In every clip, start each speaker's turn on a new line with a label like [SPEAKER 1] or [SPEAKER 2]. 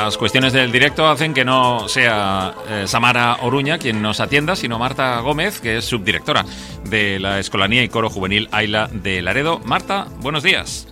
[SPEAKER 1] las cuestiones del directo hacen que no sea Samara Oruña quien nos atienda, sino Marta Gómez, que es subdirectora de la Escolanía y Coro Juvenil Aila de Laredo. Marta, buenos días.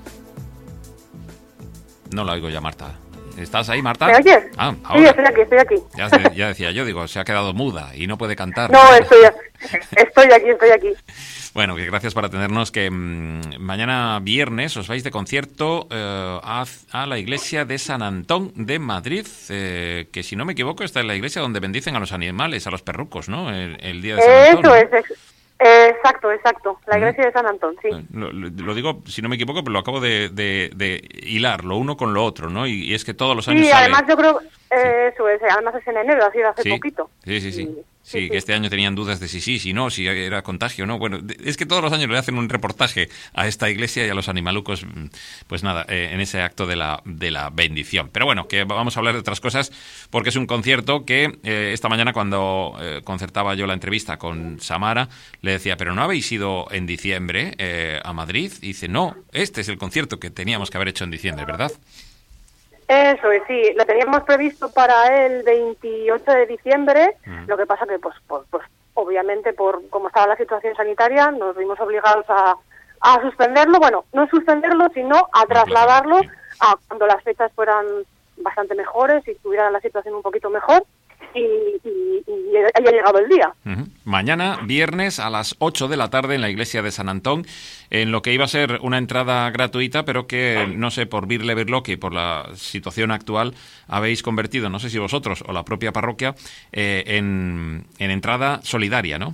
[SPEAKER 1] No la oigo ya, Marta. ¿Estás ahí, Marta?
[SPEAKER 2] ¿Me oyes?
[SPEAKER 1] Ah, ahora.
[SPEAKER 2] Sí, estoy aquí.
[SPEAKER 1] Ya decía yo, digo, se ha quedado muda y no puede cantar.
[SPEAKER 2] No, estoy aquí.
[SPEAKER 1] Bueno, que gracias por atendernos, que mañana viernes os vais de concierto a la iglesia de San Antón de Madrid, que si no me equivoco está en la iglesia donde bendicen a los animales, a los perrucos, ¿no? El día de San Antón.
[SPEAKER 2] Eso es, exacto, la iglesia de San Antón, sí.
[SPEAKER 1] Lo digo, si no me equivoco, pero lo acabo de hilar lo uno con lo otro, ¿no? Y es que todos los años
[SPEAKER 2] Sí,
[SPEAKER 1] sale...
[SPEAKER 2] además yo creo, eso es, además es en enero, ha sido hace poquito.
[SPEAKER 1] Sí, que este año tenían dudas de si no, si era contagio o no. Bueno, es que todos los años le hacen un reportaje a esta iglesia y a los animalucos, pues nada, en ese acto de la bendición. Pero bueno, que vamos a hablar de otras cosas, porque es un concierto que esta mañana cuando concertaba yo la entrevista con Samara, le decía, ¿pero no habéis ido en diciembre a Madrid? Y dice, no, este es el concierto que teníamos que haber hecho en diciembre, ¿verdad?
[SPEAKER 2] Eso es, sí, lo teníamos previsto para el 28 de diciembre, lo que pasa que, pues obviamente, por cómo estaba la situación sanitaria, nos vimos obligados a suspenderlo, bueno, no suspenderlo, sino a trasladarlo a cuando las fechas fueran bastante mejores y estuviera la situación un poquito mejor, y haya llegado el día.
[SPEAKER 1] Mañana, viernes, a las 8 de la tarde en la iglesia de San Antón, en lo que iba a ser una entrada gratuita, pero que, no sé, por Birle Birloque y por la situación actual, habéis convertido, no sé si vosotros o la propia parroquia, en entrada solidaria, ¿no?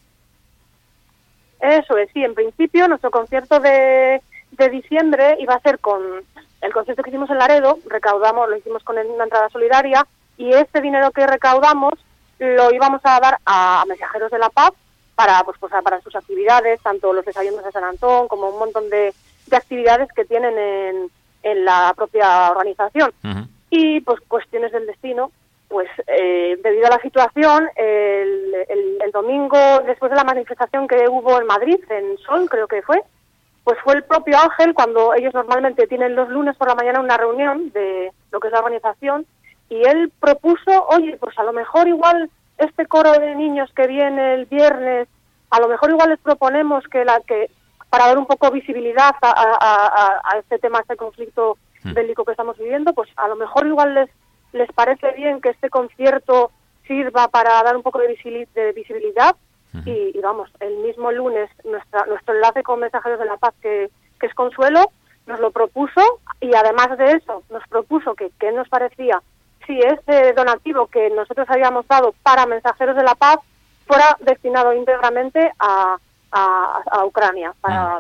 [SPEAKER 2] Eso es, sí, en principio nuestro concierto de diciembre iba a ser con el concierto que hicimos en Laredo, lo hicimos con una entrada solidaria, y este dinero que recaudamos lo íbamos a dar a Mensajeros de la Paz para sus actividades, tanto los desayunos de San Antón como un montón de actividades que tienen en la propia organización. Y pues cuestiones del destino, pues debido a la situación, el domingo, después de la manifestación que hubo en Madrid, en Sol creo que fue, pues fue el propio Ángel, cuando ellos normalmente tienen los lunes por la mañana una reunión de lo que es la organización, y él propuso, oye, pues a lo mejor igual este coro de niños que viene el viernes, a lo mejor igual les proponemos que para dar un poco visibilidad a este tema, a este conflicto bélico que estamos viviendo, pues a lo mejor igual les parece bien que este concierto sirva para dar un poco de visibilidad. Y vamos, el mismo lunes nuestro enlace con Mensajeros de la Paz, que es Consuelo, nos lo propuso, y además de eso nos propuso que nos parecía si ese donativo que nosotros habíamos dado para Mensajeros de la Paz fuera destinado íntegramente a Ucrania, para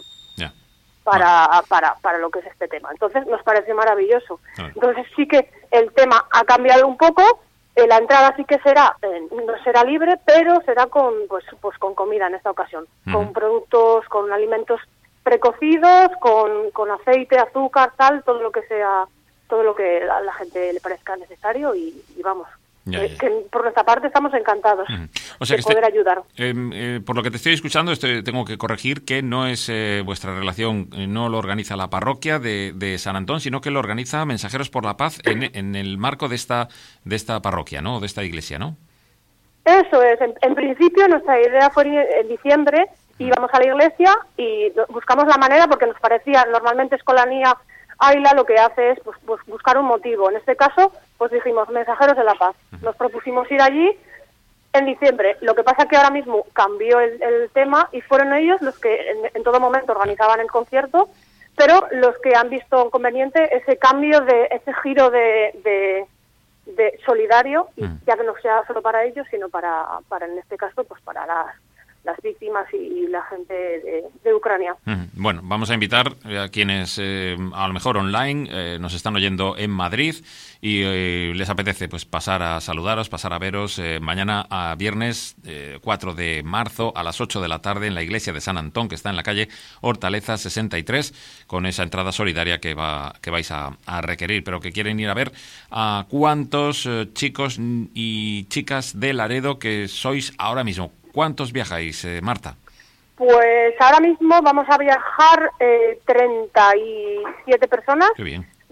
[SPEAKER 2] lo que es este tema. Entonces nos pareció maravilloso. Entonces sí que el tema ha cambiado un poco, la entrada sí que no será libre, pero será con comida en esta ocasión, con productos, con alimentos precocidos, con aceite, azúcar, sal, todo lo que a la gente le parezca necesario, y vamos, que por nuestra parte estamos encantados de poder ayudar.
[SPEAKER 1] Por lo que te estoy escuchando, tengo que corregir que no es vuestra relación, no lo organiza la parroquia de San Antón, sino que lo organiza Mensajeros por la Paz en el marco de esta parroquia, ¿no? De esta iglesia, ¿no?
[SPEAKER 2] Eso es. En principio nuestra idea fue en diciembre, íbamos a la iglesia y buscamos la manera, porque nos parecía, normalmente Escolanía Aila lo que hace es pues buscar un motivo. En este caso, pues dijimos Mensajeros de la Paz. Nos propusimos ir allí en diciembre. Lo que pasa que ahora mismo cambió el tema y fueron ellos los que en todo momento organizaban el concierto, pero los que han visto conveniente ese cambio, ese giro de solidario, y ya que no sea solo para ellos, sino para en este caso, pues para las víctimas y la gente de Ucrania.
[SPEAKER 1] Bueno, vamos a invitar a quienes a lo mejor online nos están oyendo en Madrid y les apetece pues pasar a saludaros, pasar a veros mañana a viernes 4 de marzo a las 8 de la tarde en la iglesia de San Antón, que está en la calle Hortaleza 63, con esa entrada solidaria que vais a requerir, pero que quieren ir a ver a cuántos chicos y chicas de Laredo que sois ahora mismo. ¿Cuántos viajáis, Marta?
[SPEAKER 2] Pues ahora mismo vamos a viajar 37 personas.
[SPEAKER 1] Qué bien.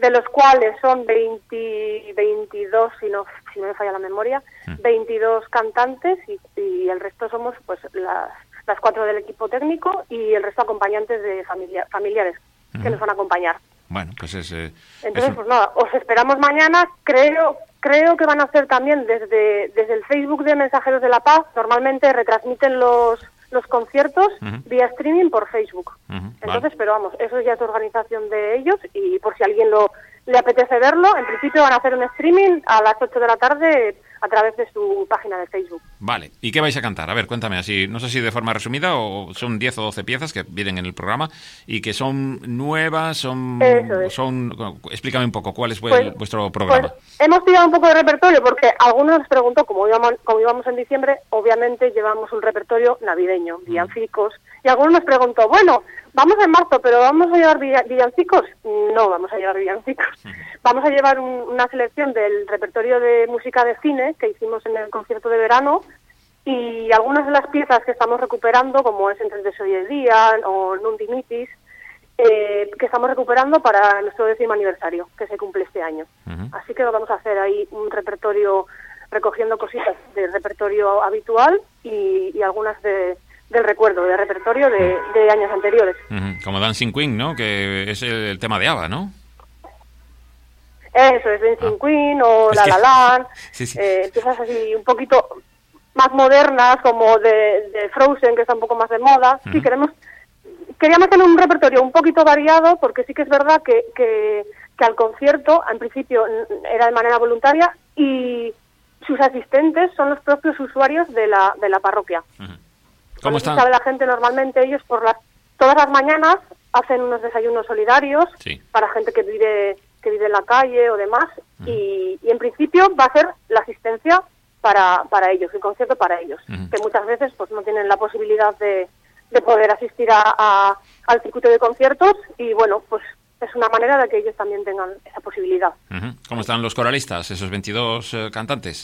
[SPEAKER 2] de los cuales son 22, si no me falla la memoria, 22 cantantes y el resto somos pues las 4 del equipo técnico y el resto acompañantes de familiares que nos van a acompañar.
[SPEAKER 1] Bueno, pues
[SPEAKER 2] entonces, pues nada, os esperamos mañana. Creo que van a hacer también desde el Facebook de Mensajeros de la Paz. Normalmente retransmiten los conciertos vía streaming por Facebook. Entonces, vale. Pero vamos, eso ya es organización de ellos y por si a alguien le apetece verlo, en principio van a hacer un streaming a las 8 de la tarde a través de su página de Facebook.
[SPEAKER 1] Vale. ¿Y qué vais a cantar? A ver, cuéntame así, no sé si de forma resumida o son 10 o 12 piezas que vienen en el programa y que son nuevas, explícame un poco, ¿cuál es vuestro programa?
[SPEAKER 2] Pues hemos tirado un poco de repertorio porque algunos nos preguntó, como íbamos en diciembre, obviamente llevamos un repertorio navideño, villancicos, y algunos nos preguntó, bueno, vamos en marzo, pero ¿vamos a llevar villancicos? No vamos a llevar villancicos. Vamos a llevar una selección del repertorio de música de cine que hicimos en el concierto de verano y algunas de las piezas que estamos recuperando, como es Entre el Deseo y el Día o Non Dimitis, que estamos recuperando para nuestro 10º aniversario, que se cumple este año. Así que vamos a hacer ahí un repertorio, recogiendo cositas del repertorio habitual y algunas del recuerdo, del repertorio de años anteriores.
[SPEAKER 1] Como Dancing Queen, ¿no? Que es el tema de ABBA, ¿no?
[SPEAKER 2] Eso es Dancing Queen o La La Land,
[SPEAKER 1] sí.
[SPEAKER 2] Piezas así un poquito más modernas, como de Frozen, que está un poco más de moda. Sí, queríamos tener un repertorio un poquito variado, porque sí que es verdad que al concierto, en principio, era de manera voluntaria y sus asistentes son los propios usuarios de la parroquia.
[SPEAKER 1] ¿Cómo están?
[SPEAKER 2] Sabe la gente, normalmente ellos todas las mañanas hacen unos desayunos solidarios para gente que vive en la calle o demás, y en principio va a ser la asistencia para ellos, el concierto para ellos, que muchas veces pues no tienen la posibilidad de poder asistir al circuito de conciertos, y bueno, pues es una manera de que ellos también tengan esa posibilidad.
[SPEAKER 1] ¿Cómo están los coralistas, esos 22 cantantes?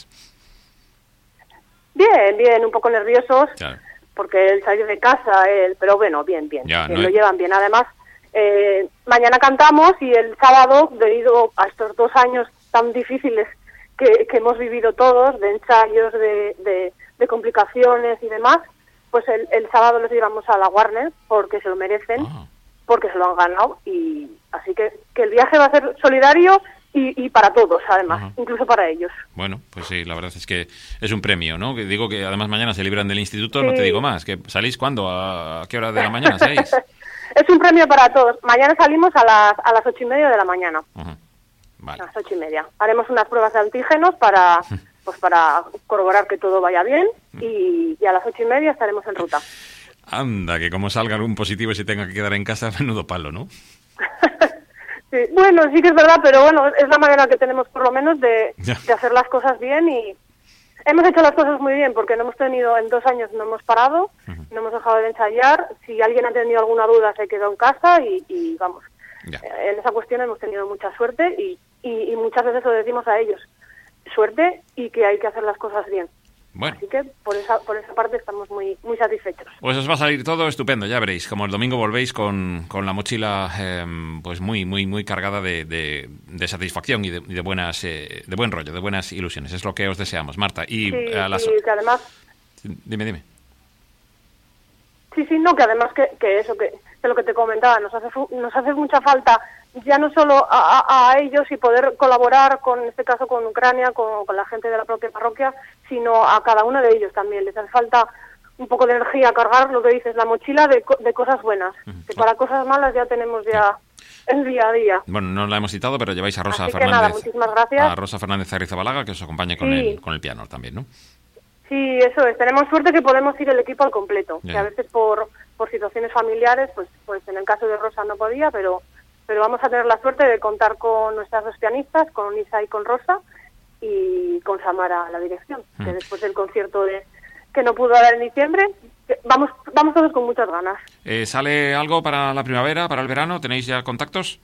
[SPEAKER 2] Bien, un poco nerviosos,
[SPEAKER 1] claro,
[SPEAKER 2] porque el salir de casa, pero bueno, bien, lo llevan bien. Además, mañana cantamos y el sábado, debido a estos 2 años tan difíciles que hemos vivido todos, de ensayos, de complicaciones y demás, pues el sábado los llevamos a la Warner porque se lo merecen, porque se lo han ganado, y así que el viaje va a ser solidario y para todos, además, incluso para ellos.
[SPEAKER 1] Bueno, pues sí, la verdad es que es un premio, ¿no? Que digo que además mañana se libran del instituto, no te digo más, que ¿salís cuándo? ¿A qué hora de la mañana salís?
[SPEAKER 2] Es un premio para todos. Mañana salimos a las 8:30 de la mañana.
[SPEAKER 1] Vale.
[SPEAKER 2] A las 8:30. Haremos unas pruebas de antígenos para corroborar que todo vaya bien, y a las 8:30 estaremos en ruta.
[SPEAKER 1] Anda, que como salga algún positivo y se tenga que quedar en casa, menudo palo, ¿no?
[SPEAKER 2] Sí, bueno, sí que es verdad, pero bueno, es la manera que tenemos por lo menos de hacer las cosas bien, y hemos hecho las cosas muy bien porque en 2 años no hemos parado, no hemos dejado de ensayar. Si alguien ha tenido alguna duda se quedó en casa y vamos, en esa cuestión hemos tenido mucha suerte y muchas veces lo decimos a ellos, suerte y que hay que hacer las cosas bien.
[SPEAKER 1] Bueno.
[SPEAKER 2] Así que por esa parte estamos muy satisfechos.
[SPEAKER 1] Pues os va a salir todo estupendo, ya veréis. Como el domingo volvéis con la mochila pues muy cargada de satisfacción y de buenas de buen rollo, de buenas ilusiones. Es lo que os deseamos, Marta. Y
[SPEAKER 2] que además...
[SPEAKER 1] Dime.
[SPEAKER 2] Sí, no, que además que eso, que lo que te comentaba, nos hace mucha falta ya no solo a ellos y poder colaborar en este caso con Ucrania, con la gente de la propia parroquia, sino a cada uno de ellos también. Les hace falta un poco de energía, cargar lo que dices, la mochila de cosas buenas, que para cosas malas ya tenemos el día a día.
[SPEAKER 1] Bueno, no la hemos citado, pero lleváis a Rosa
[SPEAKER 2] Así
[SPEAKER 1] Fernández.
[SPEAKER 2] Nada, muchísimas gracias.
[SPEAKER 1] A Rosa Fernández Arrizabalaga, que os acompaña con el piano también, ¿no?
[SPEAKER 2] Sí, eso es. Tenemos suerte que podemos ir el equipo al completo. Que a veces por situaciones familiares, pues en el caso de Rosa no podía, pero vamos a tener la suerte de contar con nuestras 2 pianistas, con Isa y con Rosa, y con Samara a la dirección, que después del concierto que no pudo dar en diciembre, vamos todos con muchas ganas.
[SPEAKER 1] ¿Sale algo para la primavera, para el verano? ¿Tenéis ya contactos?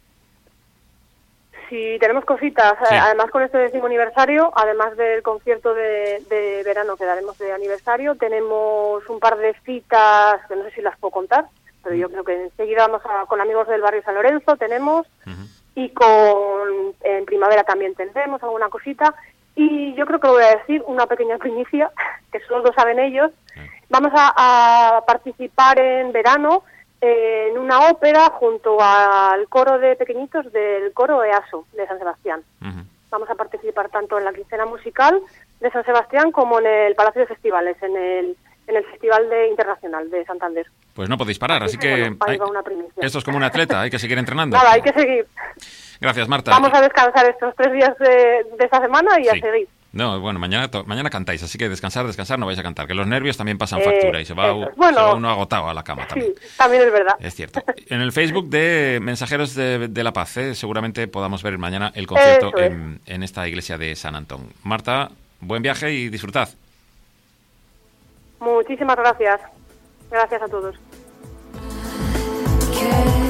[SPEAKER 2] Sí, tenemos cositas.
[SPEAKER 1] Sí.
[SPEAKER 2] Además, con este 10º aniversario, además del concierto de verano que daremos de aniversario, tenemos un par de citas que no sé si las puedo contar, pero yo creo que enseguida vamos con amigos del barrio San Lorenzo, tenemos y en primavera también tendremos alguna cosita. Y yo creo que voy a decir una pequeña primicia, que solo lo saben ellos. Vamos a participar en verano en una ópera junto al coro de pequeñitos del coro EASO de San Sebastián. Vamos a participar tanto en la quincena musical de San Sebastián como en el Palacio de Festivales, en el Festival Internacional de Santander.
[SPEAKER 1] Pues no podéis parar, así que
[SPEAKER 2] bueno, ahí va una primicia.
[SPEAKER 1] Esto es como un atleta, hay que seguir entrenando.
[SPEAKER 2] Nada, hay que seguir.
[SPEAKER 1] Gracias, Marta.
[SPEAKER 2] Vamos a descansar estos 3 días de esta semana y a seguir.
[SPEAKER 1] No, bueno, mañana cantáis, así que descansar, no vais a cantar, que los nervios también pasan factura y se va uno agotado a la cama también.
[SPEAKER 2] Sí, también es verdad.
[SPEAKER 1] Es cierto. En el Facebook de Mensajeros de la Paz, seguramente podamos ver mañana el concierto en esta iglesia de San Antón. Marta, buen viaje y disfrutad.
[SPEAKER 2] Muchísimas gracias. Gracias a todos.